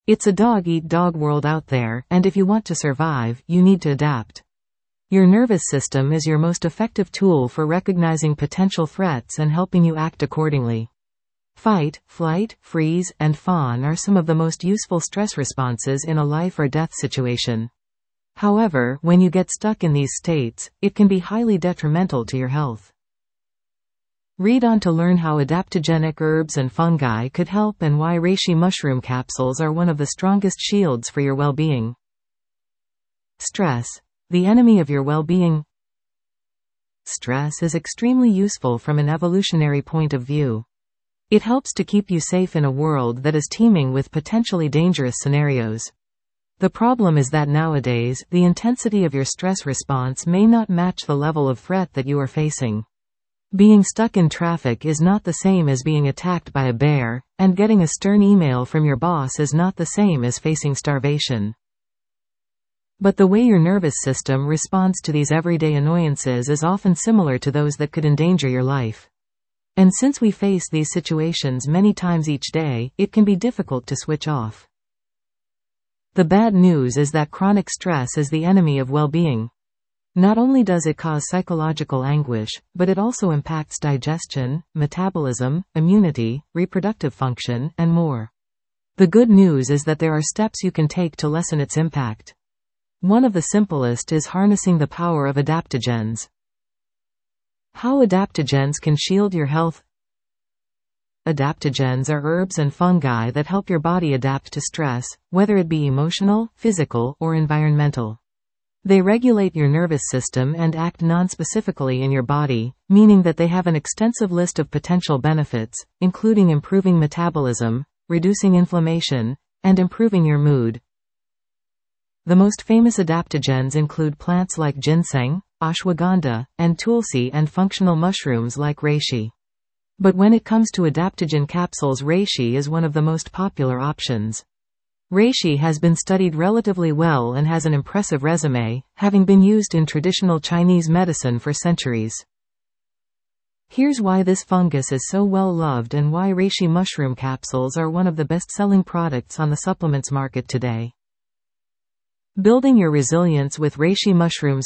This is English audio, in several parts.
It's a dog-eat-dog world out there, and if you want to survive, you need to adapt. Your nervous system is your most effective tool for recognizing potential threats and helping you act accordingly. Fight, flight, freeze, and fawn are some of the most useful stress responses in a life or death situation. However, when you get stuck in these states, it can be highly detrimental to your health. Read on to learn how adaptogenic herbs and fungi could help and why reishi mushroom capsules are one of the strongest shields for your well-being. Stress, the enemy of your well-being. Stress is extremely useful from an evolutionary point of view. It helps to keep you safe in a world that is teeming with potentially dangerous scenarios. The problem is that nowadays, the intensity of your stress response may not match the level of threat that you are facing. Being stuck in traffic is not the same as being attacked by a bear, and getting a stern email from your boss is not the same as facing starvation. But the way your nervous system responds to these everyday annoyances is often similar to those that could endanger your life. And since we face these situations many times each day, it can be difficult to switch off. The bad news is that chronic stress is the enemy of well-being. Not only does it cause psychological anguish, but it also impacts digestion, metabolism, immunity, reproductive function, and more. The good news is that there are steps you can take to lessen its impact. One of the simplest is harnessing the power of adaptogens. How adaptogens can shield your health. Adaptogens are herbs and fungi that help your body adapt to stress, whether it be emotional, physical, or environmental. They regulate your nervous system and act non-specifically in your body, meaning that they have an extensive list of potential benefits, including improving metabolism, reducing inflammation, and improving your mood. The most famous adaptogens include plants like ginseng, ashwagandha, and tulsi, and functional mushrooms like reishi. But when it comes to adaptogen capsules, reishi is one of the most popular options. Reishi has been studied relatively well and has an impressive resume, having been used in traditional Chinese medicine for centuries. Here's why this fungus is so well loved and why reishi mushroom capsules are one of the best-selling products on the supplements market today. Building your resilience with reishi mushrooms.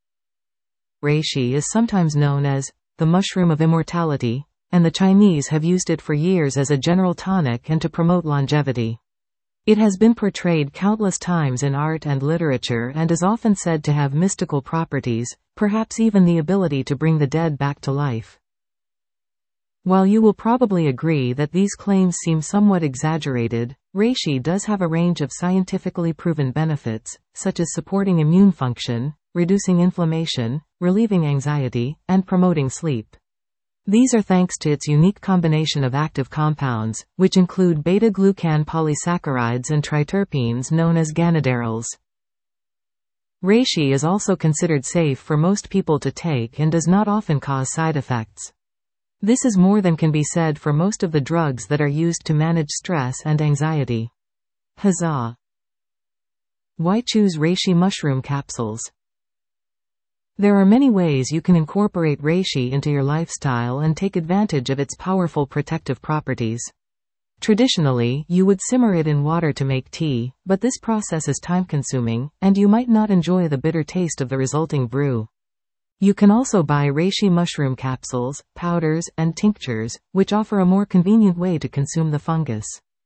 Reishi is sometimes known as the mushroom of immortality, and the Chinese have used it for years as a general tonic and to promote longevity. It has been portrayed countless times in art and literature and is often said to have mystical properties, perhaps even the ability to bring the dead back to life. While you will probably agree that these claims seem somewhat exaggerated, reishi does have a range of scientifically proven benefits, such as supporting immune function, reducing inflammation, relieving anxiety, and promoting sleep. These are thanks to its unique combination of active compounds, which include beta-glucan polysaccharides and triterpenes known as ganoderals. Reishi is also considered safe for most people to take and does not often cause side effects. This is more than can be said for most of the drugs that are used to manage stress and anxiety. Huzzah! Why choose reishi mushroom capsules? There are many ways you can incorporate reishi into your lifestyle and take advantage of its powerful protective properties. Traditionally, you would simmer it in water to make tea, but this process is time-consuming, and you might not enjoy the bitter taste of the resulting brew. You can also buy reishi mushroom capsules, powders, and tinctures, which offer a more convenient way to consume the fungus.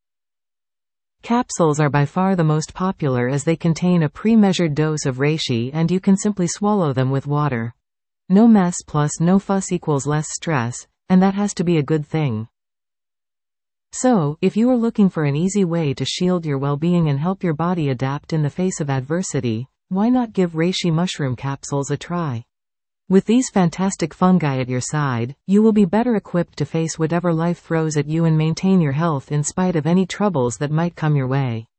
Capsules are by far the most popular as they contain a pre-measured dose of reishi and you can simply swallow them with water. No mess plus no fuss equals less stress, and that has to be a good thing. So, if you are looking for an easy way to shield your well-being and help your body adapt in the face of adversity, why not give reishi mushroom capsules a try? With these fantastic fungi at your side, you will be better equipped to face whatever life throws at you and maintain your health in spite of any troubles that might come your way.